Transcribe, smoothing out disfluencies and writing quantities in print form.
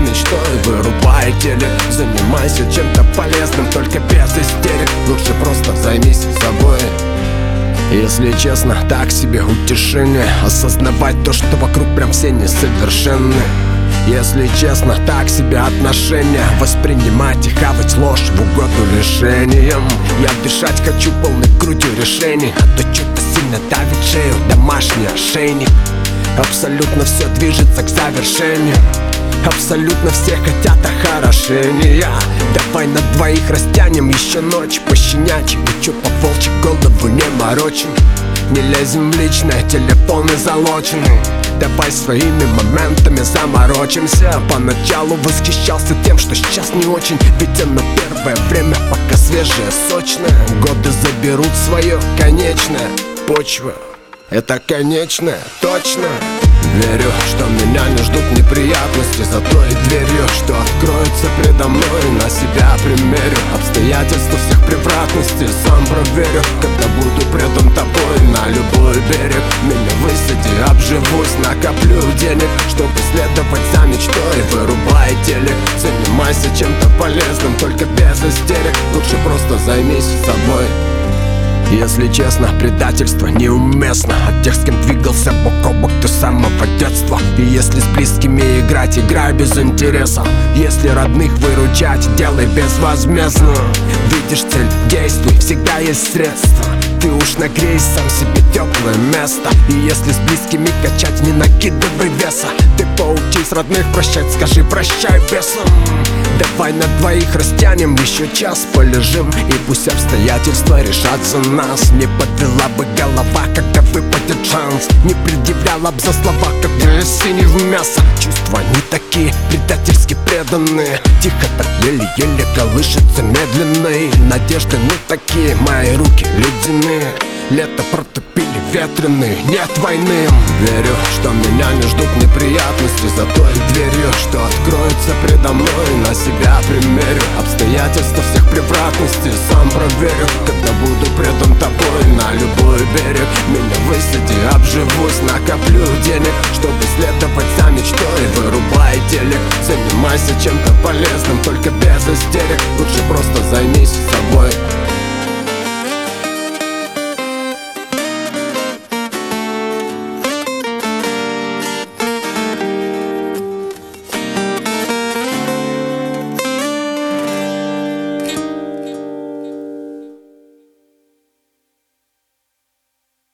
мечтой, вырубай телек. Занимайся чем-то полезным, только без истерик. Лучше просто займись собой. Если честно, так себе утешение осознавать то, что вокруг прям все несовершенны. Если честно, так себе отношения воспринимать и хавать ложь в угоду решениям. Я дышать хочу полной грудью решений, а то что-то сильно давит шею домашний ошейник. Абсолютно все движется к завершению. Абсолютно все хотят охорошения. Давай на двоих растянем еще ночь пощенячьи. И чё по волчьи голову не морочим. Не лезем в личное, телефоны залочены. Давай своими моментами заморочимся. Поначалу восхищался тем, что сейчас не очень, ведь оно первое время пока свежее, сочное. Годы заберут свое конечное. Почва — это конечное, точно. Верю, что меня не ждут неприятности за той дверью, что откроется предо мной. На себя примерю обстоятельства всех превратностей. Сам проверю, когда буду предан тобой. На любой берег меня высади, обживусь, накоплю денег, чтобы следовать за мечтой. Вырубай телек, занимайся чем-то полезным, только без истерик. Лучше просто займись собой. Если честно, предательство неуместно от тех, с кем двигался бок о бок ты с самого детства. И если с близкими играть, играй без интереса. Если родных выручать, делай безвозмездно. Видишь цель, действуй, всегда есть средства. Ты уж нагрей сам себе теплое место. И если с близкими качать, не накидывай веса. Ты поучись родных прощать, скажи прощай бесам. Давай на двоих растянем, еще час полежим. И пусть обстоятельства решат за нас. Не подвела бы голова, когда выпадет шанс. Не предъявляла б за слова, как синий в мясо. Чувства не такие предательски преданные. Тихо так еле-еле колышется медленной. Надежды не такие, мои руки ледяные. Лето протопили ветреные, нет войны. Верю, что меня не ждут неприятности за той дверью, что откроется предо мной. На себя примерю обстоятельства всех превратностей. Сам проверю, когда буду предан тобой. На любой берег меня высади, обживусь, накоплю денег, чтобы следовать за мечтой. Вырубай телек, занимайся чем-то полезным, только без истерик. Лучше просто займись собой.